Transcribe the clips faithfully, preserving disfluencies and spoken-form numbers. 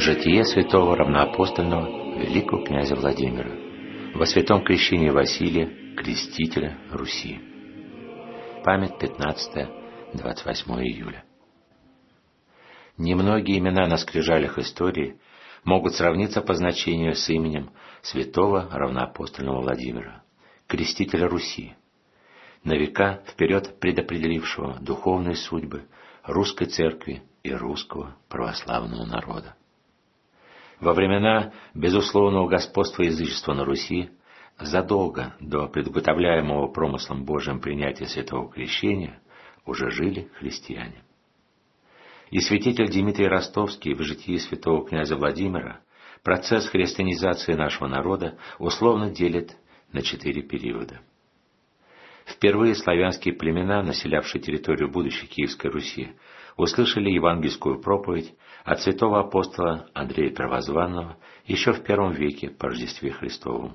Житие святого равноапостольного великого князя Владимира во святом крещении Василия, крестителя Руси. Память пятнадцатое-двадцать восьмое июля. Немногие имена на скрижалях истории могут сравниться по значению с именем святого равноапостольного Владимира, крестителя Руси, на века вперед предопределившего духовные судьбы русской церкви и русского православного народа. Во времена безусловного господства язычества на Руси, задолго до предуготовляемого промыслом Божьим принятия святого крещения, уже жили христиане. И святитель Дмитрий Ростовский в житии святого князя Владимира процесс христианизации нашего народа условно делит на четыре периода. Впервые славянские племена, населявшие территорию будущей Киевской Руси, услышали евангельскую проповедь от святого апостола Андрея Первозванного еще в первом веке по Рождестве Христовому.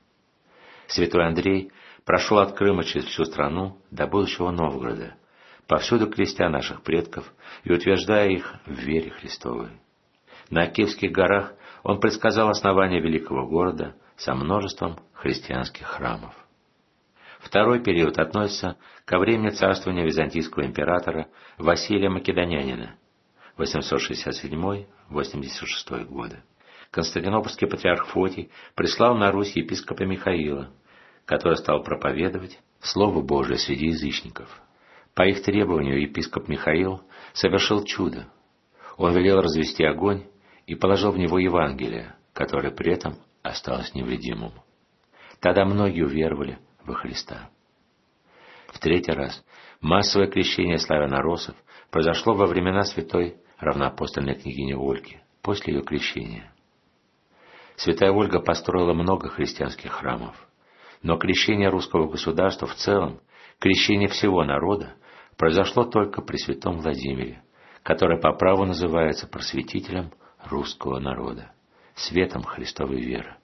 Святой Андрей прошел от Крыма через всю страну до будущего Новгорода, повсюду крестя наших предков и утверждая их в вере Христовой. На Киевских горах он предсказал основание великого города со множеством христианских храмов. Второй период относится ко времени царствования византийского императора Василия Македонянина, восемьсот шестьдесят седьмой — восемьдесят шестой годы. Константинопольский патриарх Фотий прислал на Русь епископа Михаила, который стал проповедовать Слово Божие среди язычников. По их требованию епископ Михаил совершил чудо. Он велел развести огонь и положил в него Евангелие, которое при этом осталось невредимым. Тогда многие уверовали во Христа. В третий раз массовое крещение славяно-росов произошло во времена святой равноапостольной княгини Ольги, после ее крещения. Святая Ольга построила много христианских храмов, но крещение русского государства в целом, крещение всего народа, произошло только при святом Владимире, который по праву называется просветителем русского народа, светом Христовой веры.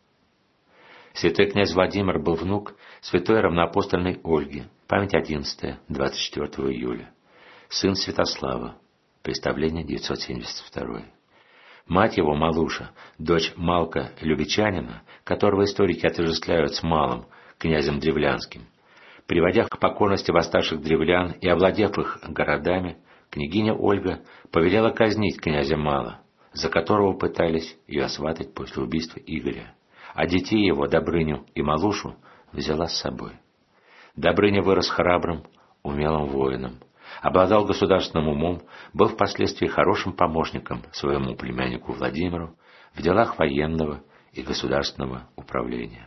Святой князь Владимир был внук святой равноапостольной Ольги, память одиннадцатое — двадцать четвёртого июля, сын Святослава, представление девятьсот семьдесят второй. Мать его, Малуша, дочь Малка Любичанина, которого историки отождествляют с Малым, князем древлянским, приводя к покорности восставших древлян и овладев их городами, княгиня Ольга повелела казнить князя Мала, за которого пытались ее осватать после убийства Игоря, а детей его, Добрыню и Малушу, взяла с собой. Добрыня вырос храбрым, умелым воином, обладал государственным умом, был впоследствии хорошим помощником своему племяннику Владимиру в делах военного и государственного управления.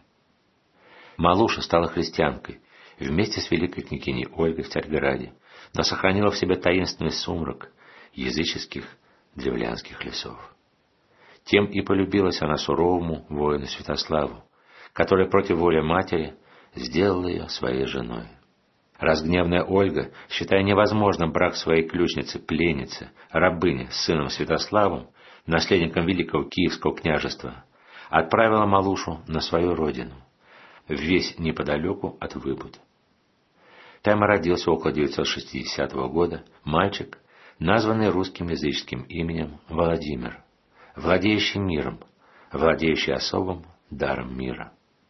Малуша стала христианкой вместе с великой княгиней Ольгой в Царьграде, но сохранила в себе таинственный сумрак языческих древлянских лесов. Тем и полюбилась она суровому воину Святославу, который против воли матери сделал ее своей женой. Разгневанная Ольга, считая невозможным брак своей ключницы, пленницы, рабыни с сыном Святославом, наследником великого Киевского княжества, отправила Малушу на свою родину, весь неподалеку от Выбуд. Там родился около девятьсот шестидесятого года мальчик, названный русским языческим именем Владимир, владеющий миром, владеющий особым даром мира.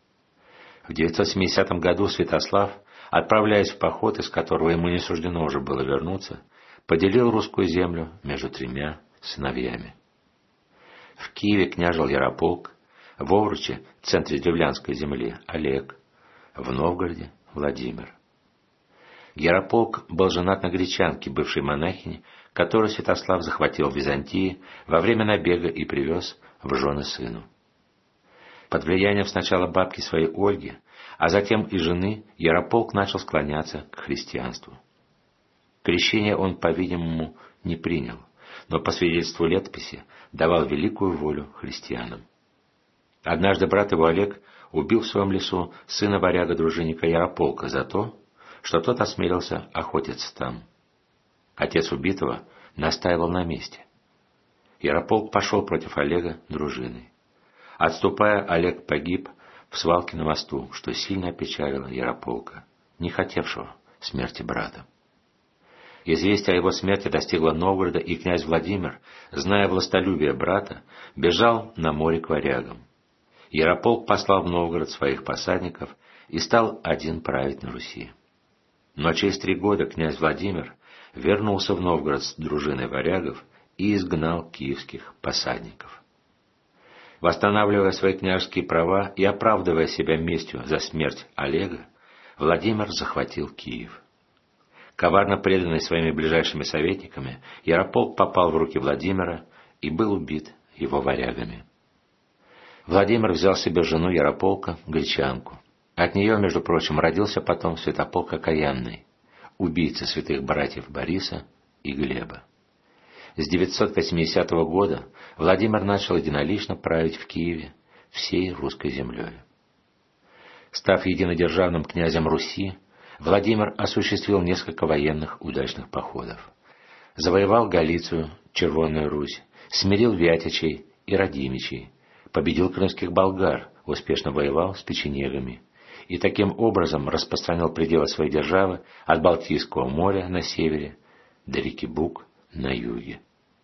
В девятьсот семидесятом году Святослав, отправляясь в поход, из которого ему не суждено уже было вернуться, поделил русскую землю между тремя сыновьями. В Киеве княжил Ярополк, в Овруче, центре древлянской земли, Олег, в Новгороде — Владимир. Ярополк был женат на гречанке, бывшей монахине, которую Святослав захватил в Византии во время набега и привез в жены сыну. Под влиянием сначала бабки своей Ольги, а затем и жены, Ярополк начал склоняться к христианству. Крещение он, по-видимому, не принял, но по свидетельству летописи давал великую волю христианам. Однажды брат его Олег убил в своем лесу сына варяга-дружинника Ярополка за то, что тот осмелился охотиться там. Отец убитого настаивал на месте. Ярополк пошел против Олега дружиной. Отступая, Олег погиб в свалке на мосту, что сильно опечалило Ярополка, не хотевшего смерти брата. Известие о его смерти достигло Новгорода, и князь Владимир, зная властолюбие брата, бежал на море к варягам. Ярополк послал в Новгород своих посадников и стал один править на Руси. Но через три года князь Владимир вернулся в Новгород с дружиной варягов и изгнал киевских посадников. Восстанавливая свои княжеские права и оправдывая себя местью за смерть Олега, Владимир захватил Киев. Коварно преданный своими ближайшими советниками, Ярополк попал в руки Владимира и был убит его варягами. Владимир взял себе жену Ярополка, гречанку. От нее, между прочим, родился потом Святополк Окаянный, убийца святых братьев Бориса и Глеба. С девятьсот восьмидесятого года Владимир начал единолично править в Киеве всей русской землей. Став единодержавным князем Руси, Владимир осуществил несколько военных удачных походов. Завоевал Галицию, Червонную Русь, смирил Вятичей и Радимичей, победил крымских болгар, успешно воевал с печенегами и таким образом распространил пределы своей державы от Балтийского моря на севере до реки Буг на юге.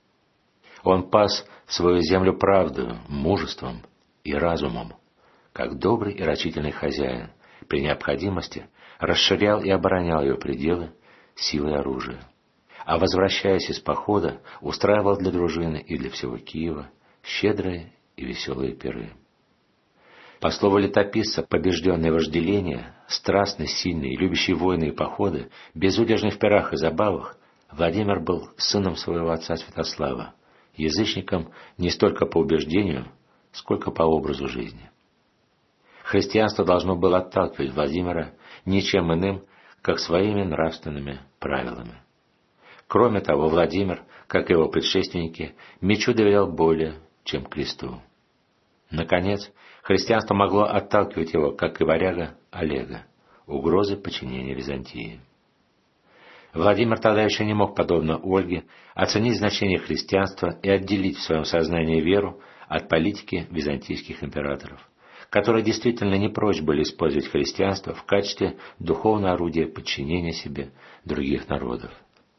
Он пас свою землю правдою, мужеством и разумом, как добрый и рачительный хозяин, при необходимости расширял и оборонял ее пределы силой оружия, а возвращаясь из похода, устраивал для дружины и для всего Киева щедрые и веселые пиры. По слову летописца, побежденный вожделение, страстный, сильный, любящий войны и походы, безудержный в пирах и забавах, Владимир был сыном своего отца Святослава, язычником не столько по убеждению, сколько по образу жизни. Христианство должно было отталкивать Владимира ничем иным, как своими нравственными правилами. Кроме того, Владимир, как и его предшественники, мечу доверял более, чем кресту. Наконец, христианство могло отталкивать его, как и варяга Олега, угрозы подчинения Византии. Владимир тогда еще не мог, подобно Ольге, оценить значение христианства и отделить в своем сознании веру от политики византийских императоров, которые действительно не прочь были использовать христианство в качестве духовного орудия подчинения себе других народов.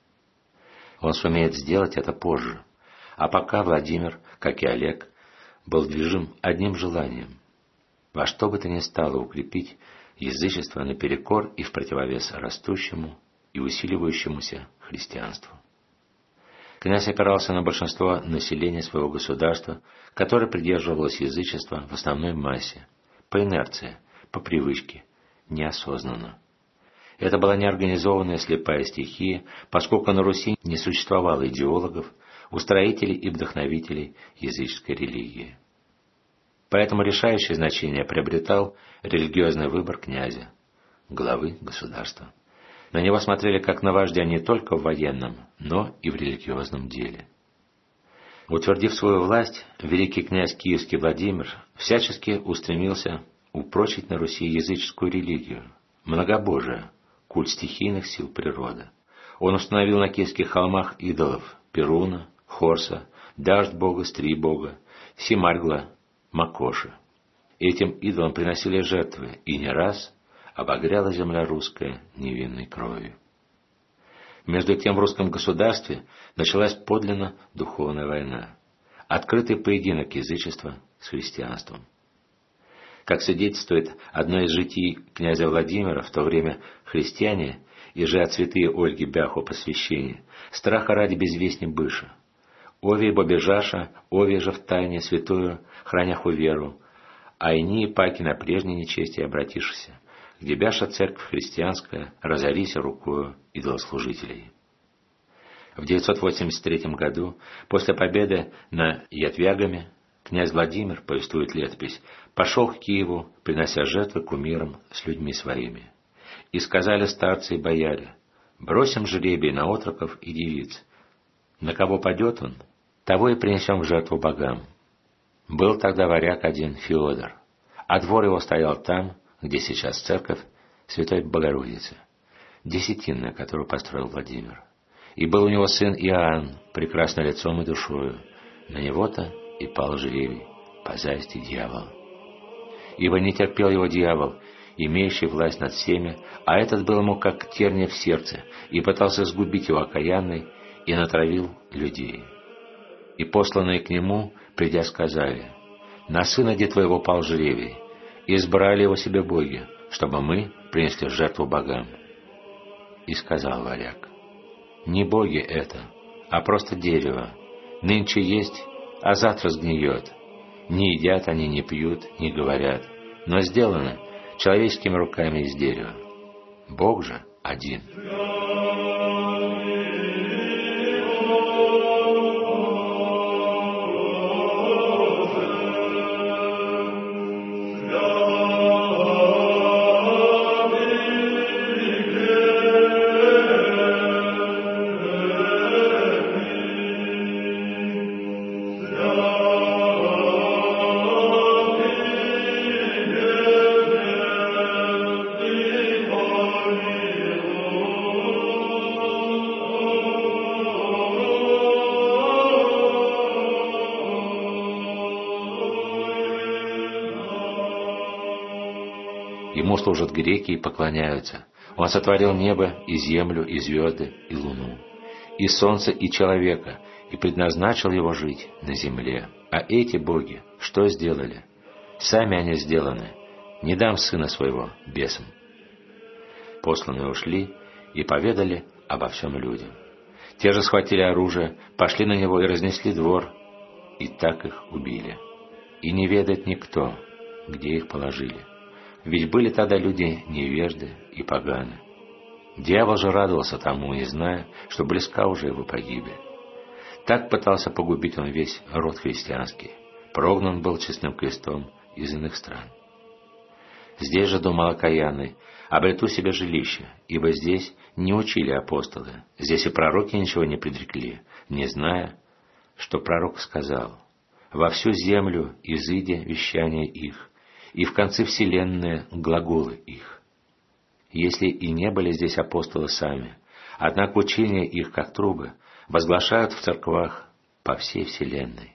Он сумеет сделать это позже, а пока Владимир, как и Олег, был движим одним желанием – во что бы то ни стало укрепить язычество наперекор и в противовес растущему и усиливающемуся христианству. Князь опирался на большинство населения своего государства, которое придерживалось язычества в основной массе, по инерции, по привычке, неосознанно. Это была неорганизованная слепая стихия, поскольку на Руси не существовало идеологов, устроителей и вдохновителей языческой религии. Поэтому решающее значение приобретал религиозный выбор князя, главы государства. На него смотрели как на вождя не только в военном, но и в религиозном деле. Утвердив свою власть, великий князь Киевский Владимир всячески устремился упрочить на Руси языческую религию, многобожие, культ стихийных сил природы. Он установил на киевских холмах идолов Перуна, Хорса, Дождь бога, Стри бога, Симаргла, Макоши. Этим идолам приносили жертвы, и не раз обогряла земля русская невинной кровью. Между тем в русском государстве началась подлинно духовная война, открытый поединок язычества с христианством. Как свидетельствует одно из житий князя Владимира, в то время христиане, и же от святые Ольги Бяху посвящение, страха ради безвестни быша. Овий бобежаша, овий же в тайне святую, храняху веру, а ини и паки на прежней нечести обратишься, где бяша церковь христианская, разорися рукою идолослужителей. В девятьсот восемьдесят третьем году, после победы над ятвягами, князь Владимир, повествует летопись, пошел к Киеву, принося жертвы кумирам с людьми своими. И сказали старцы и бояре: бросим жребий на отроков и девиц. На кого падет он, того и принесем в жертву богам. Был тогда варяг один Феодор, а двор его стоял там, где сейчас церковь Святой Богородицы, десятинная, которую построил Владимир. И был у него сын Иоанн, прекрасный лицом и душою. На него-то и пал жребий, по зависти дьявола. Ибо не терпел его дьявол, имеющий власть над всеми, а этот был ему как терния в сердце, и пытался сгубить его окаянный, и натравил людей. И посланные к нему, придя, сказали: «На сына де твоего пал жребий, и избрали его себе боги, чтобы мы принесли жертву богам». И сказал варяг: «Не боги это, а просто дерево. Нынче есть, а завтра сгниет. Не едят они, не пьют, не говорят, но сделано человеческими руками из дерева. Бог же один». Ему служат греки и поклоняются. Он сотворил небо, и землю, и звезды, и луну, и солнце, и человека, и предназначил его жить на земле. А эти боги что сделали? Сами они сделаны. Не дам сына своего бесам. Посланные ушли и поведали обо всем людям. Те же схватили оружие, пошли на него и разнесли двор, и так их убили. И не ведает никто, где их положили. Ведь были тогда люди невежды и поганы. Дьявол же радовался тому, не зная, что близка уже его погибель. Так пытался погубить он весь род христианский. Прогнан был честным крестом из иных стран. Здесь же, думал окаянный, обрету себе жилище, ибо здесь не учили апостолы, здесь и пророки ничего не предрекли, не зная, что пророк сказал: «Во всю землю изыди вещание их, и в конце вселенной глаголы их». Если и не были здесь апостолы сами, однако учения их, как трубы, возглашают в церквах по всей вселенной.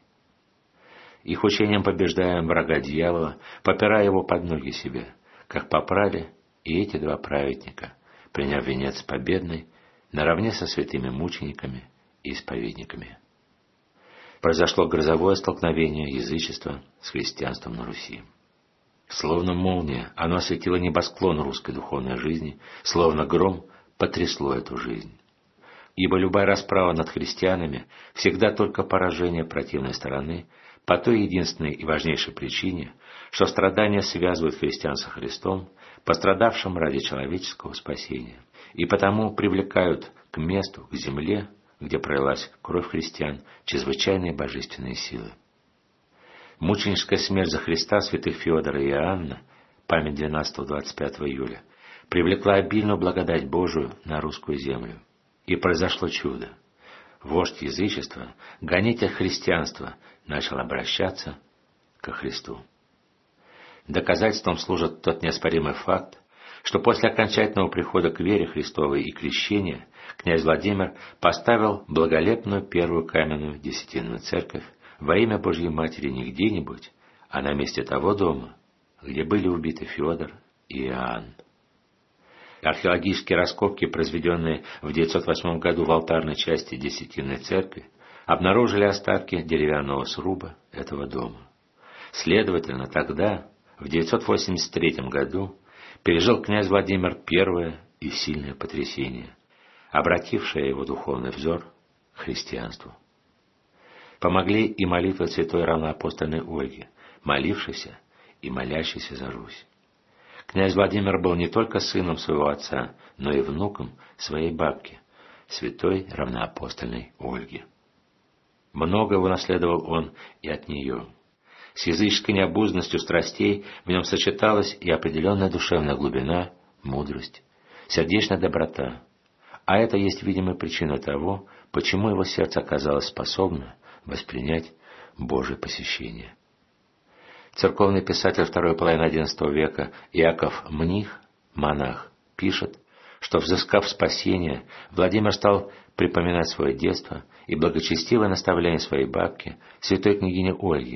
Их учением побеждаем врага дьявола, попирая его под ноги себе, как попрали и эти два праведника, приняв венец победный наравне со святыми мучениками и исповедниками. Произошло грозовое столкновение язычества с христианством на Руси. Словно молния, оно осветило небосклон русской духовной жизни, словно гром потрясло эту жизнь. Ибо любая расправа над христианами всегда только поражение противной стороны, по той единственной и важнейшей причине, что страдания связывают христиан со Христом, пострадавшим ради человеческого спасения, и потому привлекают к месту, к земле, где пролилась кровь христиан, чрезвычайные божественные силы. Мученическая смерть за Христа святых Феодора и Иоанна, память двенадцатого-двадцать пятого июля, привлекла обильную благодать Божию на русскую землю. И произошло чудо. Вождь язычества, гонитель христианства, начал обращаться ко Христу. Доказательством служит тот неоспоримый факт, что после окончательного прихода к вере Христовой и крещения князь Владимир поставил благолепную первую каменную десятинную церковь во имя Божьей Матери не где-нибудь, а на месте того дома, где были убиты Феодор и Иоанн. Археологические раскопки, произведенные в девятьсот восьмом году в алтарной части Десятинной церкви, обнаружили остатки деревянного сруба этого дома. Следовательно, тогда, в девятьсот восемьдесят третьем году, пережил князь Владимир первое и сильное потрясение, обратившее его духовный взор к христианству. Помогли и молитвы святой равноапостольной Ольги, молившейся и молящейся за Русь. Князь Владимир был не только сыном своего отца, но и внуком своей бабки, святой равноапостольной Ольги. Многое унаследовал он и от нее. С языческой необузданностью страстей в нем сочеталась и определенная душевная глубина, мудрость, сердечная доброта. А это есть видимая причина того, почему его сердце оказалось способно воспринять Божие посещение. Церковный писатель второй половины одиннадцатого века Иаков Мних, монах, пишет, что, взыскав спасение, Владимир стал припоминать свое детство и благочестивое наставление своей бабки, святой княгини Ольги,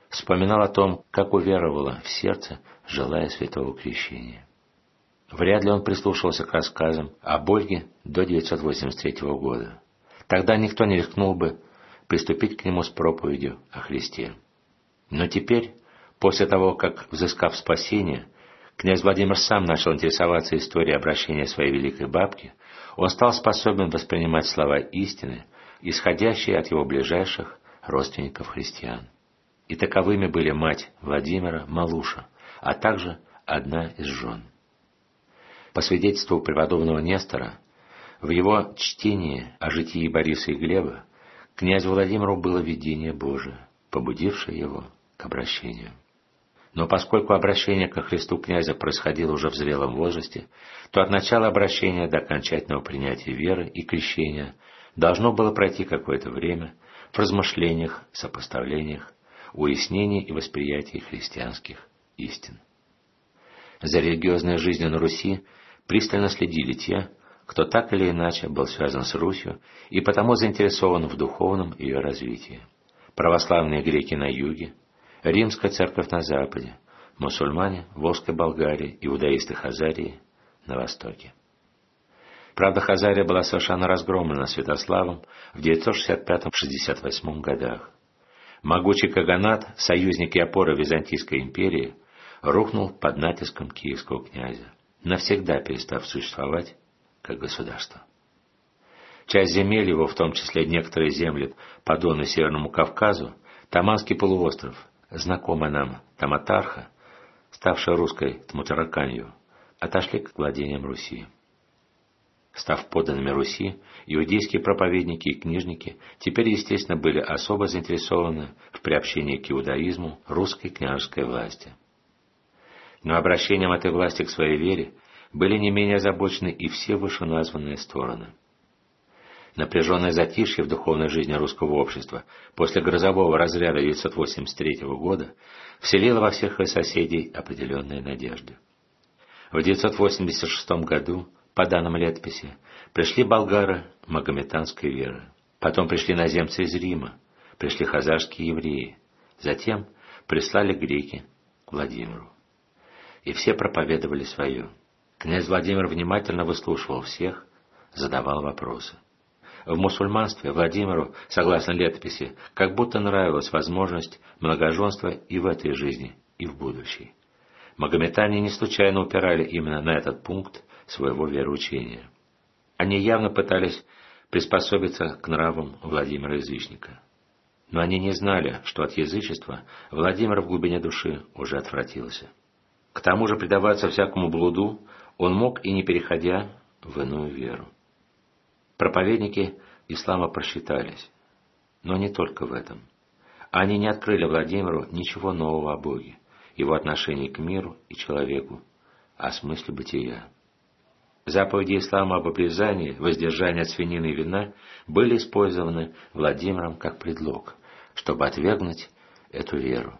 вспоминал о том, как уверовала в сердце, желая святого крещения. Вряд ли он прислушивался к рассказам об Ольге до девятьсот восемьдесят третьего года. Тогда никто не рискнул бы приступить к нему с проповедью о Христе. Но теперь, после того, как, взыскав спасение, князь Владимир сам начал интересоваться историей обращения своей великой бабки, он стал способен воспринимать слова истины, исходящие от его ближайших родственников христиан. И таковыми были мать Владимира, Малуша, а также одна из жен. По свидетельству преподобного Нестора, в его чтении о житии Бориса и Глеба князю Владимиру было видение Божие, побудившее его к обращению. Но поскольку обращение ко Христу князя происходило уже в зрелом возрасте, то от начала обращения до окончательного принятия веры и крещения должно было пройти какое-то время в размышлениях, сопоставлениях, уяснении и восприятии христианских истин. За религиозной жизнью на Руси пристально следили те, кто так или иначе был связан с Русью и потому заинтересован в духовном ее развитии. Православные греки на юге, Римская церковь на западе, мусульмане в Волжской Болгарии, иудаисты Хазарии на востоке. Правда, Хазария была совершенно разгромлена Святославом в девятьсот шестьдесят пятом — шестьдесят восьмом годах. Могучий каганат, союзник и опора Византийской империи, рухнул под натиском киевского князя, навсегда перестав существовать как государство. Часть земель его, в том числе некоторые земли по Дону и Северному Кавказу, Таманский полуостров, знакомый нам Таматарха, ставшая русской Тмутараканью, отошли к владениям Руси. Став подданными Руси, иудейские проповедники и книжники теперь, естественно, были особо заинтересованы в приобщении к иудаизму русской княжеской власти. Но обращением этой власти к своей вере были не менее озабочены и все вышеназванные стороны. Напряженное затишье в духовной жизни русского общества после грозового разряда девятьсот восемьдесят третьего года вселило во всех ее соседей определенные надежды. В девятьсот восемьдесят шестом году, по данным летописи, пришли болгары магометанской веры, потом пришли иноземцы из Рима, пришли хазарские евреи, затем прислали греки к Владимиру. И все проповедовали свое. Князь Владимир внимательно выслушивал всех, задавал вопросы. В мусульманстве Владимиру, согласно летописи, как будто нравилась возможность многоженства и в этой жизни, и в будущей. Магометане не случайно упирали именно на этот пункт своего вероучения. Они явно пытались приспособиться к нравам Владимира-язычника. Но они не знали, что от язычества Владимир в глубине души уже отвратился. К тому же предаваться всякому блуду он мог и не переходя в иную веру. Проповедники ислама просчитались, но не только в этом. Они не открыли Владимиру ничего нового о Боге, его отношении к миру и человеку, о смысле бытия. Заповеди ислама об обрезании, воздержании от свинины и вина были использованы Владимиром как предлог, чтобы отвергнуть эту веру.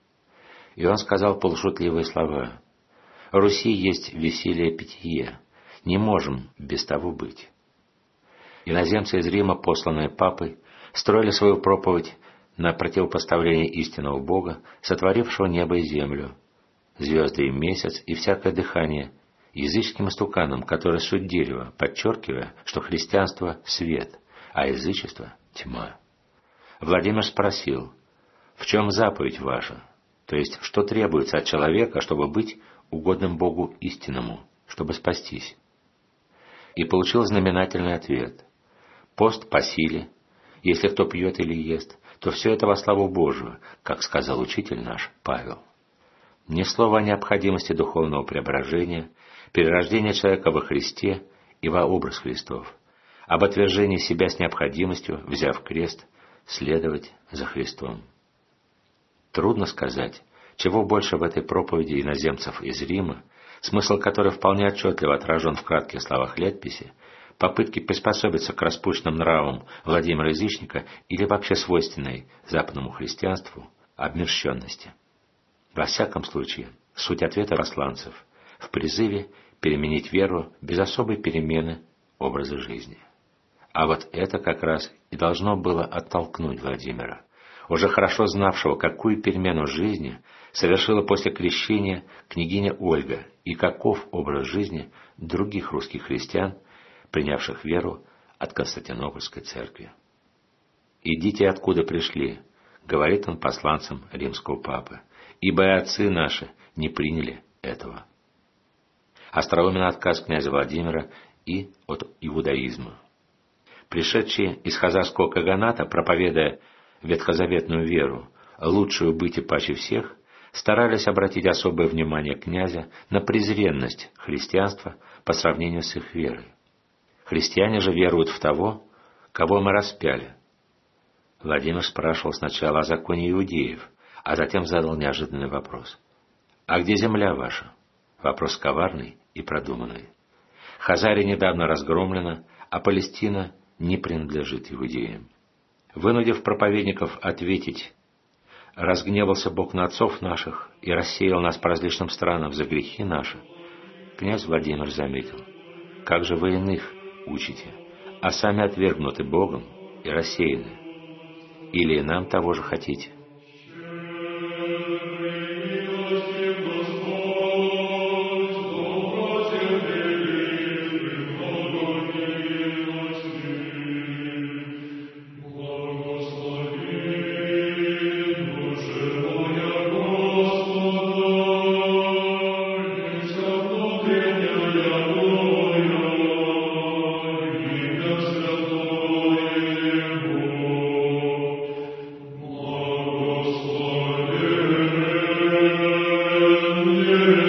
И он сказал полушутливые слова: «Руси есть веселье питье, не можем без того быть». Иноземцы из Рима, посланные папой, строили свою проповедь на противопоставление истинного Бога, сотворившего небо и землю, звезды и месяц и всякое дыхание, языческим истуканам, которые суть дерева, подчеркивая, что христианство — свет, а язычество — тьма. Владимир спросил: «В чем заповедь ваша?» То есть, что требуется от человека, чтобы быть угодным Богу истинному, чтобы спастись? И получил знаменательный ответ: пост по силе, если кто пьет или ест, то все это во славу Божию, как сказал учитель наш Павел. Ни слова о необходимости духовного преображения, перерождения человека во Христе и во образ Христов, об отвержении себя с необходимостью, взяв крест, следовать за Христом. Трудно сказать, чего больше в этой проповеди иноземцев из Рима, смысл которой вполне отчетливо отражен в кратких словах летописи, попытки приспособиться к распущенным нравам Владимира-язычника или вообще свойственной западному христианству обмерщенности. Во всяком случае, суть ответа посланцев в призыве переменить веру без особой перемены образа жизни. А вот это как раз и должно было оттолкнуть Владимира. уже хорошо знавшего, какую перемену жизни совершила после крещения княгиня Ольга и каков образ жизни других русских христиан, принявших веру от Константинопольской церкви. «Идите, откуда пришли», — говорит он посланцам римского папы, «ибо и отцы наши не приняли этого». Остроумен отказ князя Владимира и от иудаизма. Пришедшие из хазарского каганата, проповедуя ветхозаветную веру, лучшую быть и паче всех, старались обратить особое внимание князя на презренность христианства по сравнению с их верой. Христиане же веруют в того, кого мы распяли. Владимир спрашивал сначала о законе иудеев, а затем задал неожиданный вопрос. «А где земля ваша?» Вопрос коварный и продуманный. Хазария недавно разгромлена, а Палестина не принадлежит иудеям. Вынудив проповедников ответить: «Разгневался Бог на отцов наших и рассеял нас по различным странам за грехи наши», князь Владимир заметил: «Как же вы иных учите, а сами отвергнуты Богом и рассеяны? Или и нам того же хотите?» Yeah.